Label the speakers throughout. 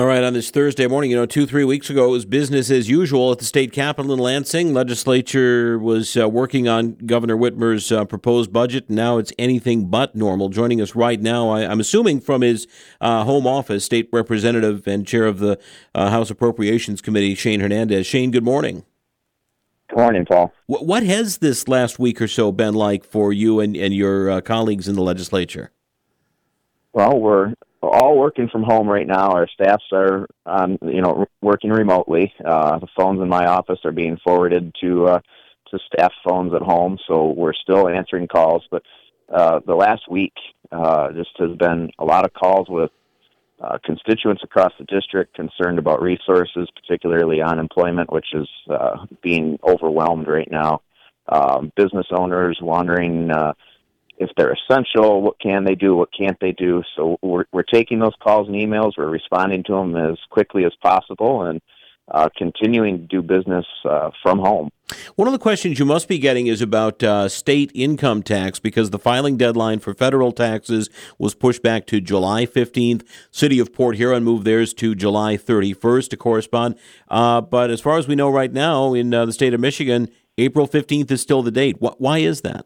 Speaker 1: All right, on this Thursday morning, 3 weeks ago, it was business as usual at the state capitol in Lansing. Legislature was working on Governor Whitmer's proposed budget. Now it's anything but normal. Joining us right now, I'm assuming from his home office, State Representative and Chair of the House Appropriations Committee, Shane Hernandez. Shane, good morning.
Speaker 2: Good morning, Paul.
Speaker 1: What has this last week or so been like for you and your colleagues in the legislature?
Speaker 2: Well, we're all working from home right now. Our staffs are, working remotely. The phones in my office are being forwarded to staff phones at home, so we're still answering calls. But the last week just has been a lot of calls with constituents across the district concerned about resources, particularly unemployment, which is being overwhelmed right now. Business owners wondering if they're essential, what can they do, what can't they do. So we're taking those calls and emails, we're responding to them as quickly as possible, and continuing to do business from home.
Speaker 1: One of the questions you must be getting is about state income tax, because the filing deadline for federal taxes was pushed back to July 15th. City of Port Huron moved theirs to July 31st to correspond. But as far as we know right now in the state of Michigan, April 15th is still the date. Why is that?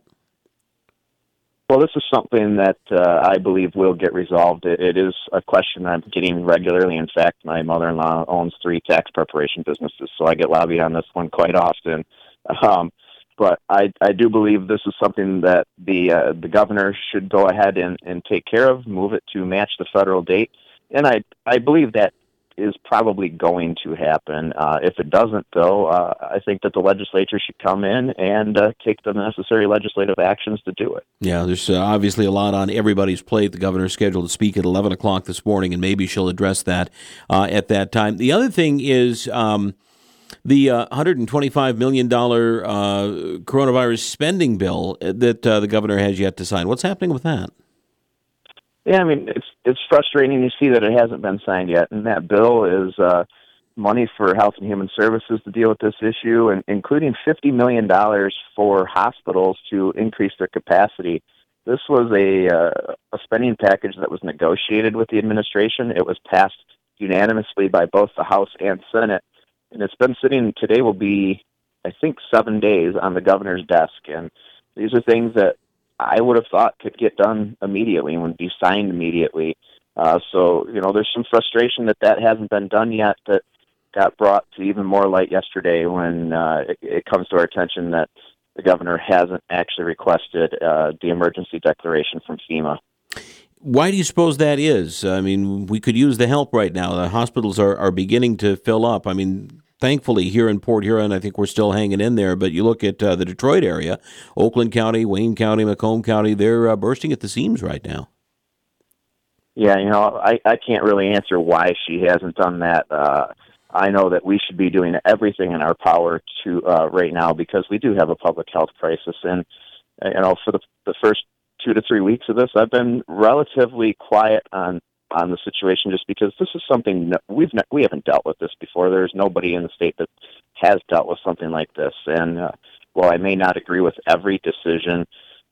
Speaker 2: Well, this is something that I believe will get resolved. It is a question I'm getting regularly. In fact, my mother-in-law owns 3 tax preparation businesses, so I get lobbied on this one quite often. But I do believe this is something that the governor should go ahead and take care of, move it to match the federal date. And I believe that is probably going to happen. If it doesn't, though, I think that the legislature should come in and take the necessary legislative actions to do it.
Speaker 1: Yeah, there's obviously a lot on everybody's plate. The governor's scheduled to speak at 11 o'clock this morning, and maybe she'll address that at that time. The other thing is the $125 million coronavirus spending bill that the governor has yet to sign. What's happening with that?
Speaker 2: Yeah, I mean, it's frustrating to see that it hasn't been signed yet, and that bill is money for Health and Human Services to deal with this issue, and including $50 million for hospitals to increase their capacity. This was a spending package that was negotiated with the administration. It was passed unanimously by both the House and Senate, and it's been sitting, today will be, I think, 7 days on the governor's desk, and these are things that I would have thought could get done immediately and would be signed immediately. So, there's some frustration that hasn't been done yet, that got brought to even more light yesterday when it comes to our attention that the governor hasn't actually requested the emergency declaration from FEMA.
Speaker 1: Why do you suppose that is? I mean, we could use the help right now. The hospitals are beginning to fill up. I mean, thankfully, here in Port Huron, I think we're still hanging in there. But you look at the Detroit area, Oakland County, Wayne County, Macomb County, they're bursting at the seams right now.
Speaker 2: Yeah, I can't really answer why she hasn't done that. I know that we should be doing everything in our power to right now, because we do have a public health crisis. And, for the first 2 to 3 weeks of this, I've been relatively quiet on the situation, just because this is something that we haven't dealt with this before. There's nobody in the state that has dealt with something like this. And while I may not agree with every decision,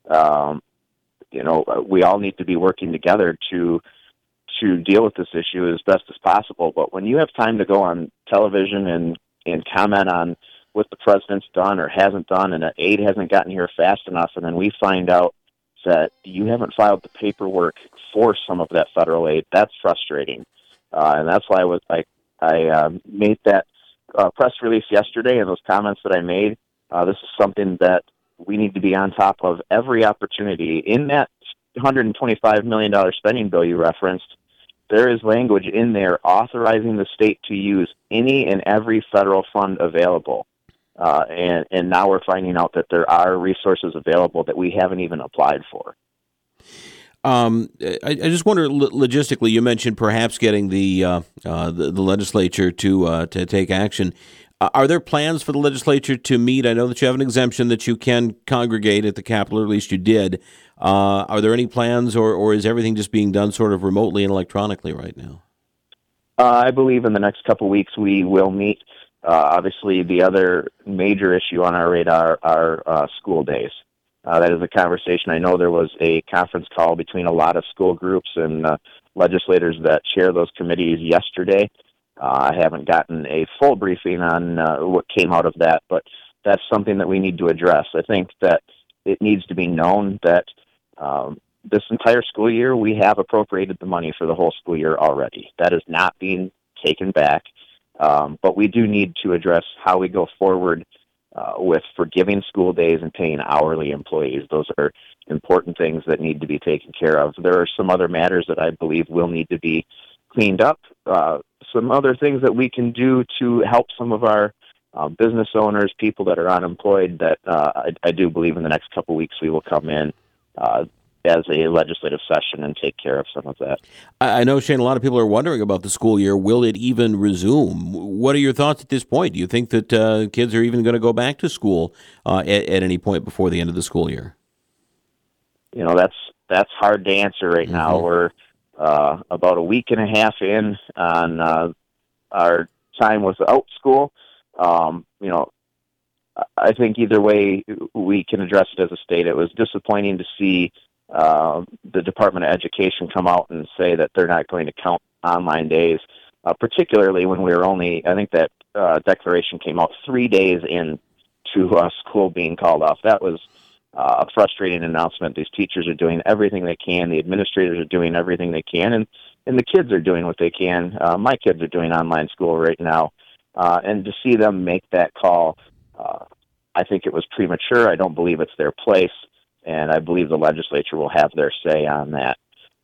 Speaker 2: we all need to be working together to deal with this issue as best as possible. But when you have time to go on television and comment on what the president's done or hasn't done, and aid hasn't gotten here fast enough, and then we find out that you haven't filed the paperwork for some of that federal aid, that's frustrating. And that's why I made that press release yesterday, and those comments that I made. This is something that we need to be on top of every opportunity. In that $125 million spending bill you referenced, there is language in there authorizing the state to use any and every federal fund available. And now we're finding out that there are resources available that we haven't even applied for.
Speaker 1: I just wonder, logistically, you mentioned perhaps getting the legislature to take action. Are there plans for the legislature to meet? I know that you have an exemption that you can congregate at the Capitol, or at least you did. Are there any plans, or is everything just being done sort of remotely and electronically right now?
Speaker 2: I believe in the next couple of weeks we will meet. Obviously, the other major issue on our radar are school days. That is a conversation. I know there was a conference call between a lot of school groups, and legislators that chair those committees yesterday. I haven't gotten a full briefing on what came out of that, but that's something that we need to address. I think that it needs to be known that this entire school year, we have appropriated the money for the whole school year already. That is not being taken back, but we do need to address how we go forward with forgiving school days and paying hourly employees. Those are important things that need to be taken care of. There are some other matters that I believe will need to be cleaned up. Some other things that we can do to help some of our business owners, people that are unemployed, that I do believe in the next couple of weeks we will come in as a legislative session and take care of some of that.
Speaker 1: I know, Shane, a lot of people are wondering about the school year. Will it even resume? What are your thoughts at this point? Do you think that kids are even going to go back to school at any point before the end of the school year?
Speaker 2: You know, that's hard to answer right now. We're about a week and a half in on our time without school. You know, I think either way we can address it as a state. It was disappointing to see the Department of Education come out and say that they're not going to count online days, particularly when we were only, I think that declaration came out 3 days into school being called off. That was a frustrating announcement. These teachers are doing everything they can. The administrators are doing everything they can, and the kids are doing what they can. My kids are doing online school right now. And to see them make that call, I think it was premature. I don't believe it's their place, and I believe the legislature will have their say on that.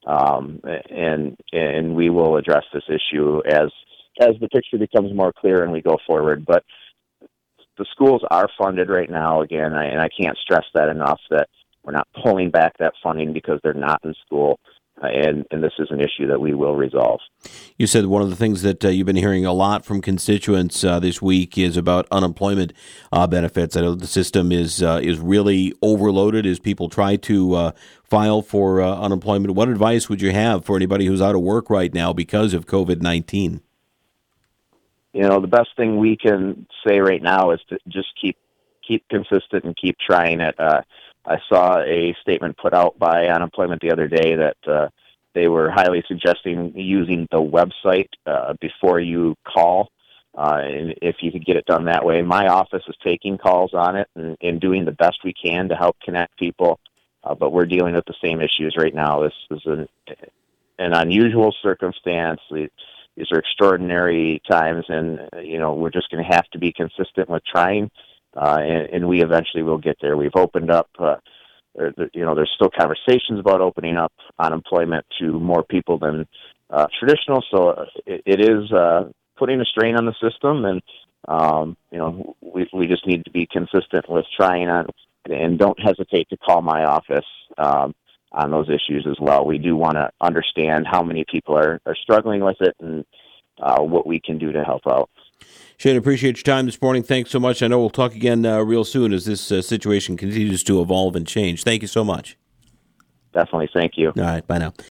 Speaker 2: And we will address this issue as the picture becomes more clear and we go forward. But the schools are funded right now, again, and I can't stress that enough, that we're not pulling back that funding because they're not in school. And this is an issue that we will resolve.
Speaker 1: You said one of the things that you've been hearing a lot from constituents this week is about unemployment benefits. I know the system is really overloaded as people try to file for unemployment. What advice would you have for anybody who's out of work right now because of COVID-19?
Speaker 2: You know, the best thing we can say right now is to just keep consistent and keep trying it. I saw a statement put out by unemployment the other day that they were highly suggesting using the website before you call, and if you could get it done that way. My office is taking calls on it and doing the best we can to help connect people, but we're dealing with the same issues right now. This is an unusual circumstance. These are extraordinary times, and we're just going to have to be consistent with trying. And we eventually will get there. We've opened up, there's still conversations about opening up unemployment to more people than traditional. So it is putting a strain on the system, and we just need to be consistent with trying on, and don't hesitate to call my office on those issues as well. We do want to understand how many people are struggling with it and what we can do to help out.
Speaker 1: Shane, appreciate your time this morning. Thanks so much. I know we'll talk again real soon as this situation continues to evolve and change. Thank you so much.
Speaker 2: Definitely. Thank you.
Speaker 1: All right. Bye now.